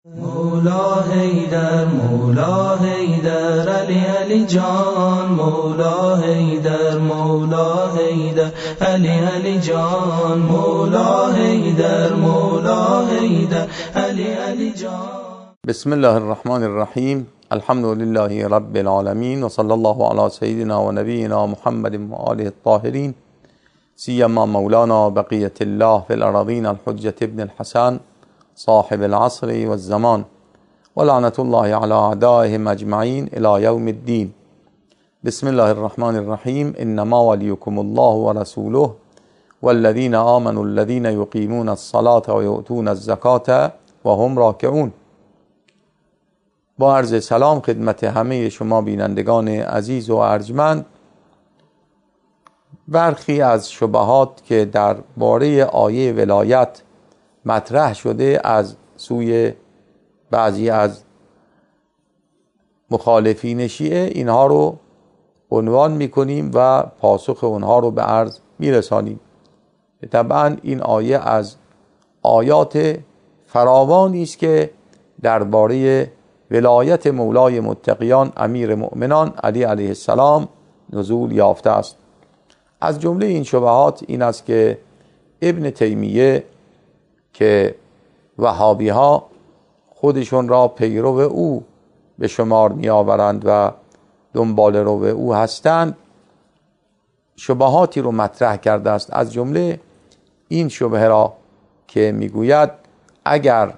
مولا حیدر مولا حیدر علی علی جان مولا حیدر مولا حیدر علی علی جان مولا حیدر مولا حیدر علی علی جان. بسم الله الرحمن الرحیم. الحمد لله رب العالمین و صلی الله علی سیدنا و نبینا محمد و آله الطاهرین، سیما مولانا بقیة الله فی الأراضین الحجة ابن الحسن صاحب العصر والزمان و لعنت الله علی اعدائهم اجمعین الی یوم الدین. بسم الله الرحمن الرحیم. انما ولیکم الله و رسوله والذین آمنوا الذین یقیمون الصلاة و یؤتون الزکاة و هم راکعون. با عرض سلام خدمت همه شما بینندگان عزیز و ارجمند. برخی از شبهات که در باره آیه ولایت مطرح شده از سوی بعضی از مخالفین شیعه، اینها رو عنوان میکنیم و پاسخ اونها رو به عرض میرسانیم. طبعا این آیه از آیات فراوانی است که درباره ولایت مولای متقیان امیر مؤمنان علی علیه السلام نزول یافته است. از جمله این شبهات این است که ابن تیمیه که وهابی ها خودشون را پیرو او به شمار می آورند و دنبال رو او هستند، شبهاتی رو مطرح کرده است. از جمله این شبهه را که میگوید اگر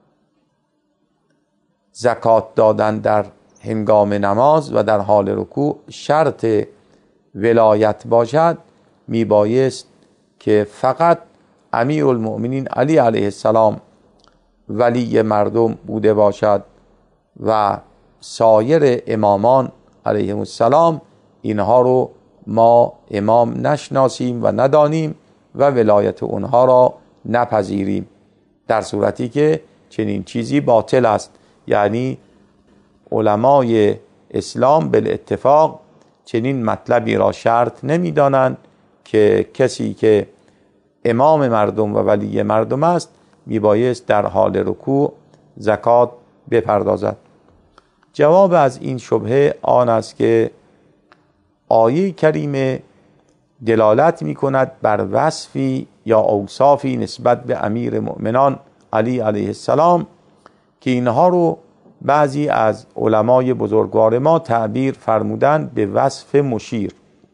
زکات دادن در هنگام نماز و در حال رکوع شرط ولایت باشد، میبایست که فقط امیر المؤمنین علی علیه السلام ولی مردم بوده باشد و سایر امامان علیهم السلام اینها رو ما امام نشناسیم و ندانیم و ولایت اونها را نپذیریم، در صورتی که چنین چیزی باطل است. یعنی علمای اسلام بالاتفاق چنین مطلبی را شرط نمیدانند که کسی که امام مردم و ولی مردم است میبایست در حال رکوع زکات بپردازد. جواب از این شبهه آن است که آیه کریمه دلالت میکند بر وصفی یا اوصافی نسبت به امیر مؤمنان علی علیه السلام که اینها رو بعضی از علمای بزرگوار ما تعبیر فرمودند به وصف مشیر.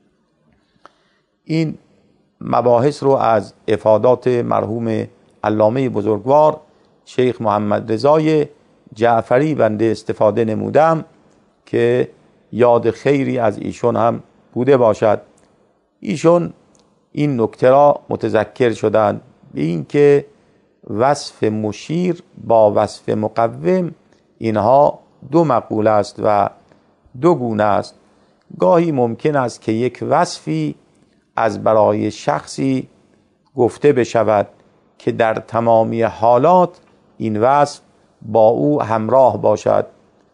این مباحث رو از افادات مرحوم علامه بزرگوار شیخ محمد رضای جعفری بنده استفاده نمودم که یاد خیری از ایشون هم بوده باشد. ایشون این نکته را متذکر شدند به این که وصف مشیر با وصف مقوم اینها دو مقوله است و دو گونه است. گاهی ممکن است که یک وصفی از برای شخصی گفته بشود که در تمامی حالات این وصف با او همراه باشد،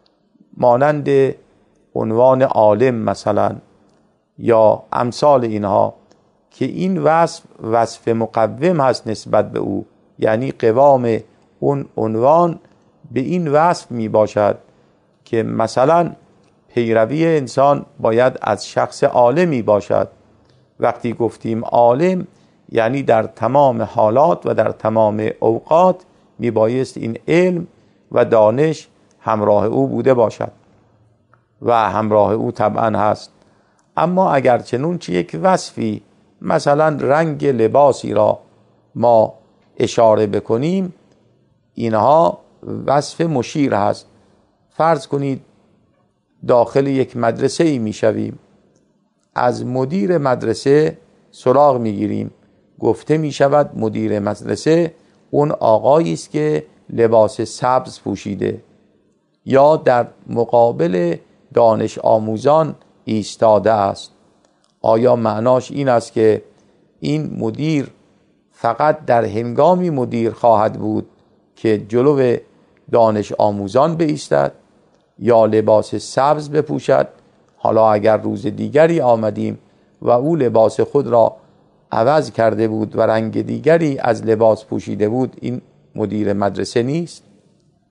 مانند عنوان عالم مثلا یا امثال اینها، که این وصف وصف مقوم هست نسبت به او، یعنی قوام اون عنوان به این وصف می باشد که مثلا پیروی انسان باید از شخص عالمی باشد. وقتی گفتیم عالم یعنی در تمام حالات و در تمام اوقات می بایست این علم و دانش همراه او بوده باشد و همراه او طبعا هست. اما اگر چنونچه یک وصفی مثلا رنگ لباسی را ما اشاره بکنیم، اینها وصف مشیر هست. فرض کنید داخل یک مدرسه ای می شویم، از مدیر مدرسه سراغ می گیریم، گفته می شود مدیر مدرسه اون آقایی است که لباس سبز پوشیده یا در مقابل دانش آموزان ایستاده است. آیا معناش این است که این مدیر فقط در هنگامی مدیر خواهد بود که جلو دانش آموزان بایستد یا لباس سبز بپوشد؟ حالا اگر روز دیگری آمدیم و او لباس خود را عوض کرده بود و رنگ دیگری از لباس پوشیده بود، این مدیر مدرسه نیست؟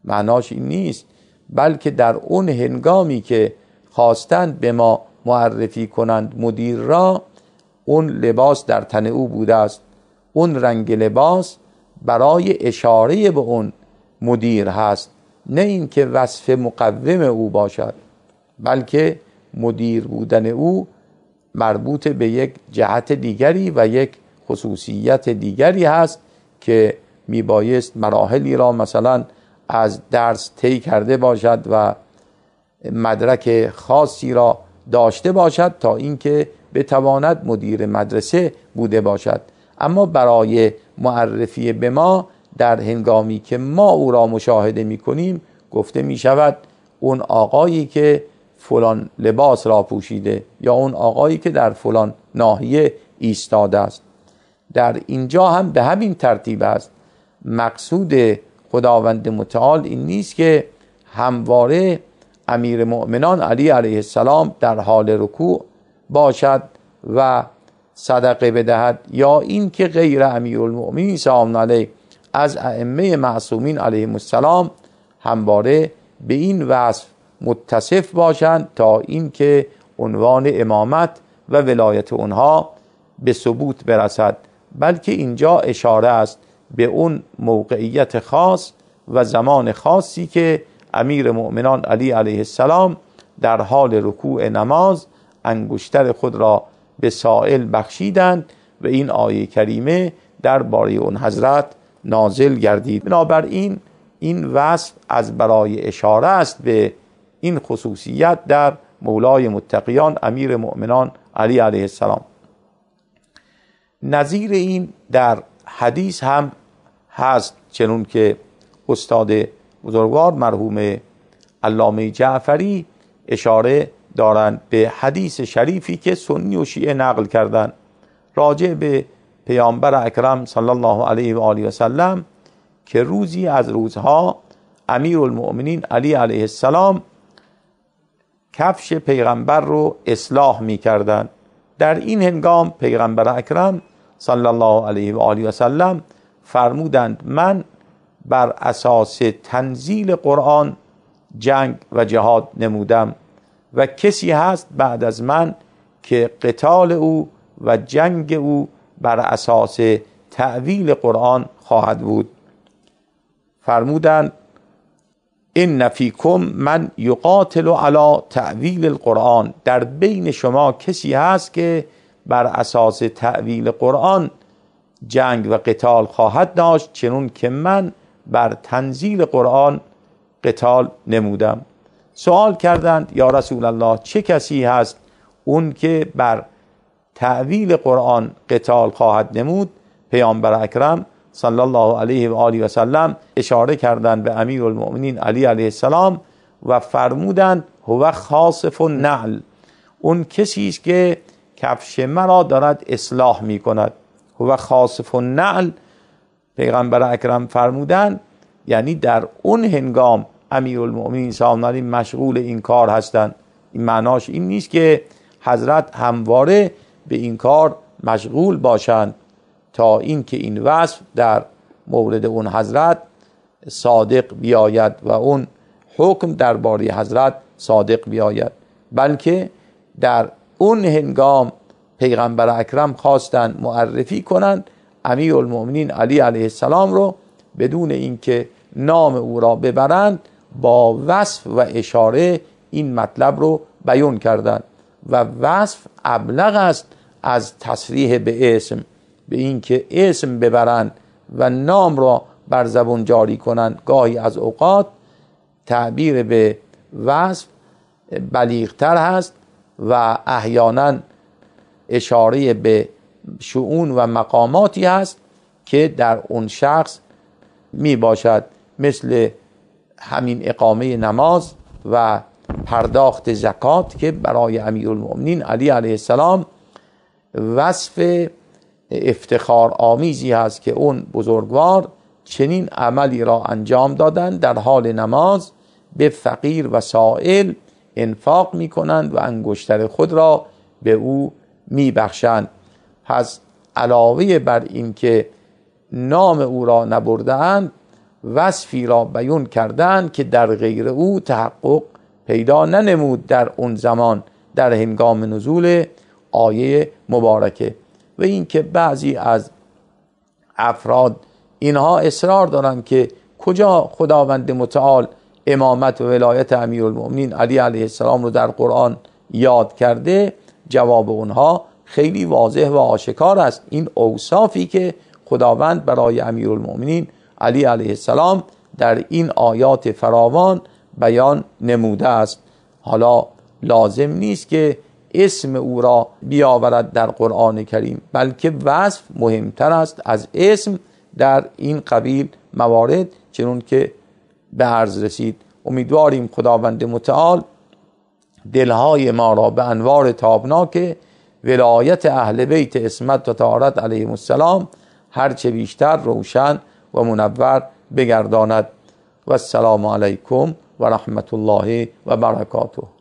معناش این نیست، بلکه در اون هنگامی که خواستند به ما معرفی کنند مدیر را، اون لباس در تن او بوده است، اون رنگ لباس برای اشاره به اون مدیر هست، نه اینکه وصف مقوم او باشد، بلکه مدیر بودن او مربوط به یک جهت دیگری و یک خصوصیت دیگری هست که میبایست مراحلی را مثلا از درس طی کرده باشد و مدرک خاصی را داشته باشد تا اینکه بتواند مدیر مدرسه بوده باشد. اما برای معرفی به ما در هنگامی که ما او را مشاهده میکنیم گفته میشود اون آقایی که فلان لباس را پوشیده یا اون آقایی که در فلان ناحیه ایستاده است. در اینجا هم به همین ترتیب است. مقصود خداوند متعال این نیست که همواره امیر مؤمنان علی علیه السلام در حال رکوع باشد و صدقه بدهد، یا این که غیر امیرالمؤمنین سلام علیه از ائمه معصومین علیهم السلام همواره به این وصف متصف باشند تا اینکه عنوان امامت و ولایت اونها به ثبوت برسد، بلکه اینجا اشاره است به اون موقعیت خاص و زمان خاصی که امیر مؤمنان علی علیه السلام در حال رکوع نماز انگشتر خود را به سائل بخشیدند و این آیه کریمه درباره اون حضرت نازل گردید. بنابراین این وصف از برای اشاره است به این خصوصیت در مولای متقیان امیر مؤمنان علی علیه السلام. نظیر این در حدیث هم هست، چنون که استاد بزرگوار مرحوم علامه جعفری اشاره دارند به حدیث شریفی که سنی و شیعه نقل کردند راجع به پیامبر اکرم صلی الله علیه و آله و سلم که روزی از روزها امیرالمؤمنین علی علیه السلام کفش پیغمبر رو اصلاح می کردن. در این هنگام پیغمبر اکرم صلی الله علیه و آله و سلم فرمودند من بر اساس تنزیل قرآن جنگ و جهاد نمودم و کسی هست بعد از من که قتال او و جنگ او بر اساس تأویل قرآن خواهد بود. فرمودند ان فیکم من یقاتل علی تأویل القرآن، در بین شما کسی هست که بر اساس تأویل قرآن جنگ و قتال خواهد داشت چنون که من بر تنزیل قرآن قتال نمودم. سوال کردند یا رسول الله چه کسی هست اون که بر تأویل قرآن قتال خواهد نمود؟ پیامبر اکرم صلی الله علیه و آله و سلم اشاره کردند به امیرالمؤمنین علی علیه السلام و فرمودند هو خاصف النعل، اون کسی است که کفش مرا دارد اصلاح می کند. هو خاصف النعل، پیغمبر اکرم فرمودند یعنی در اون هنگام امیرالمؤمنین سلام علیه مشغول این کار هستند. این معناش این نیست که حضرت همواره به این کار مشغول باشند تا اینکه این وصف در مورد اون حضرت صادق بیاید و اون حکم درباره حضرت صادق بیاید، بلکه در اون هنگام پیغمبر اکرم خواستند معرفی کنند امیرالمؤمنین علی علیه السلام رو بدون اینکه نام او را ببرند با وصف و اشاره این مطلب رو بیان کردند و وصف ابلغ است از تصریح به اسم، به اینکه اسم ببرند و نام را بر زبان جاری کنند. گاهی از اوقات تعبیر به وصف بلیغتر هست و احیانا اشاره به شؤون و مقاماتی هست که در اون شخص می باشد، مثل همین اقامه نماز و پرداخت زکات که برای امیرالمؤمنین علی علیه السلام وصف افتخار آمیزی هست که اون بزرگوار چنین عملی را انجام دادن، در حال نماز به فقیر و سائل انفاق می کنند و انگشتر خود را به او می بخشند. پس علاوه بر این که نام او را نبردند وصفی را بیان کردند که در غیر او تحقق پیدا ننمود در اون زمان در هنگام نزول آیه مبارکه. و اینکه بعضی از افراد اینها اصرار دارن که کجا خداوند متعال امامت و ولایت امیرالمؤمنین علی علیه السلام رو در قرآن یاد کرده، جواب اونها خیلی واضح و آشکار است. این اوصافی که خداوند برای امیرالمؤمنین علی علیه السلام در این آیات فراوان بیان نموده است. حالا لازم نیست که اسم او را بیاورد در قرآن کریم، بلکه وصف مهمتر است از اسم در این قبیل موارد، چنون که به عرض رسید. امیدواریم خداوند متعال دلهای ما را به انوار تابناک ولایت اهل بیت عصمت و طهارت علیهم السلام هرچه بیشتر روشن و منور بگرداند. و السلام علیکم و رحمت الله و برکاته.